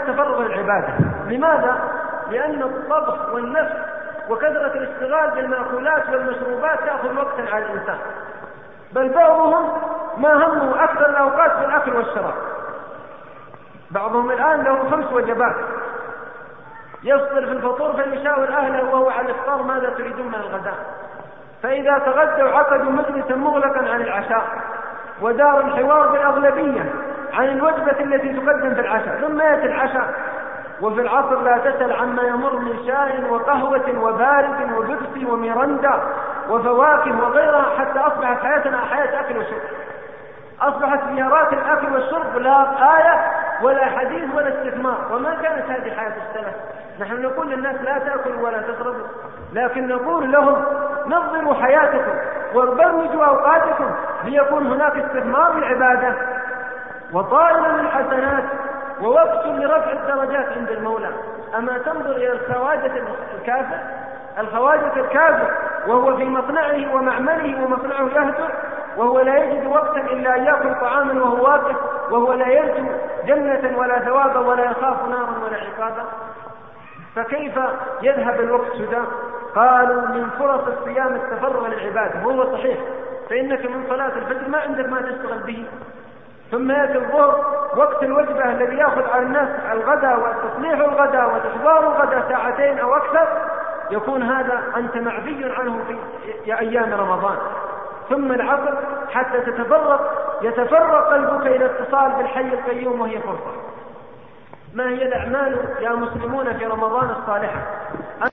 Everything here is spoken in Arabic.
التفرغ للعبادة. لماذا؟ لأن الطبخ والنفس وكثرة الاشتغال بالمأكولات والمشروبات تأخذ وقتا على الإنسان، بل بعضهم ما همه أكثر الأوقات بالأكل والشراب. بعضهم الآن له 5 وجبات، يفطر في الفطور فيشاور أهله وهو على الإفطار ماذا تريدون من الغداء، فإذا تغدوا عقدوا مجلسا مغلقا عن العشاء، ودار الحوار بالأغلبية عن الوجبة التي تقدم في العشاء، ثم يأتي العشاء، وفي العصر لا تسأل عما يمر من شاي وقهوة وبارد وبيبسي وميرندا وفواكه وغيرها، حتى أصبحت حياتنا حياة أكل وشرب، أصبحت زيارات الأكل والشرب لا آية ولا حديث ولا استثمار. وما كانت هذه حياة السلف. نحن نقول للناس لا تأكلوا ولا تشربوا، لكن نقول لهم نظموا حياتكم وبرمجوا أوقاتكم ليكون هناك استثمار للعبادة وطائل للحسنات ووقت لرفع الدرجات عند المولى. أما تنظر إلى الخواجة الكافر وهو في مصنعه ومعمله ومصنعه يهدر، وهو لا يجد وقتا إلا أن يأكل طعاما وهو واقف، وهو لا يرجو جنة ولا ثوابا ولا يخاف نارا ولا عقابا، فكيف يذهب الوقت سدى؟ قالوا من فرص الصيام التفرغ للعبادة. وهو صحيح، فإنك من صلاة الفجر ما عندك ما تشتغل به، ثم يأتي الظهر وقت الوجبة الذي يأخذ على الناس الغداء وتصليح الغداء وتحضار الغداء 2 أو أكثر، يكون هذا أنت معفي عنه في أيام رمضان. ثم العصر حتى يتفرغ قلبك إلى اتصال بالحي القيوم، وهي فرصة. ما هي الأعمال يا مسلمون في رمضان الصالحة؟